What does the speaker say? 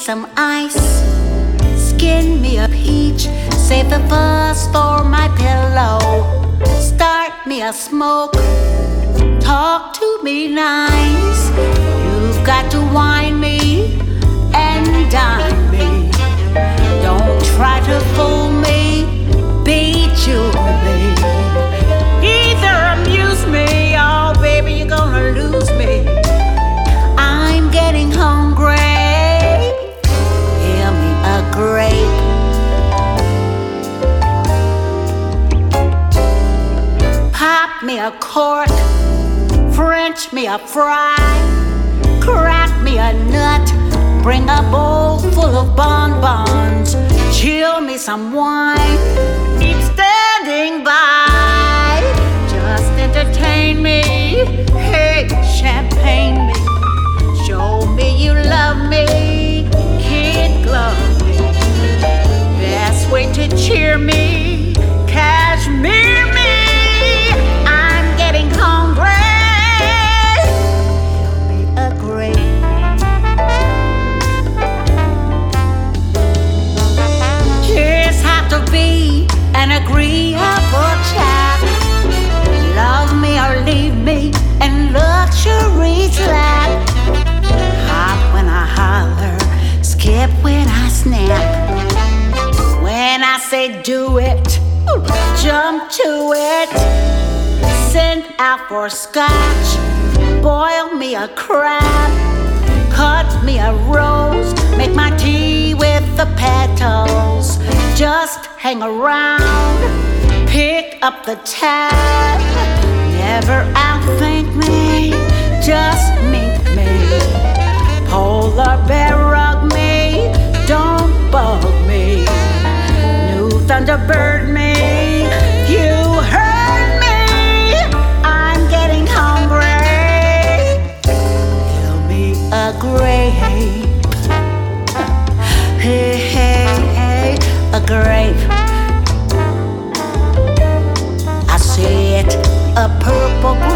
some ice, skin me a peach, save the fuzz for my pillow. Start me a smoke, talk to me nice. You've got to wine me and dine me. Don't try to fool me, bejewel me. Either amuse me, oh baby, you're gonna lose me. I'm getting hungry. Hear me a grape. Pop me a cork, French me a fry, crack me a nut, bring a bowl full of bonbons, chill me some wine, keep standing by, just entertain me, hey, champagne me, show me you love me, kid glove me, best way to cheer me, cashmere me. An agreeable chap. Love me or leave me, and luxury's lap. Hop when I holler, skip when I snap. When I say do it, jump to it. Send out for scotch, boil me a crab, cut me a rose, make my tea with the petals. Just hang around, pick up the tab. Never outthink me, just meet me. Polar bear rug me, don't bug me. New Thunderbird me, you heard me. I'm getting hungry. Kill me a grape. Hey, hey, hey, a grape. I see it, a purple grape.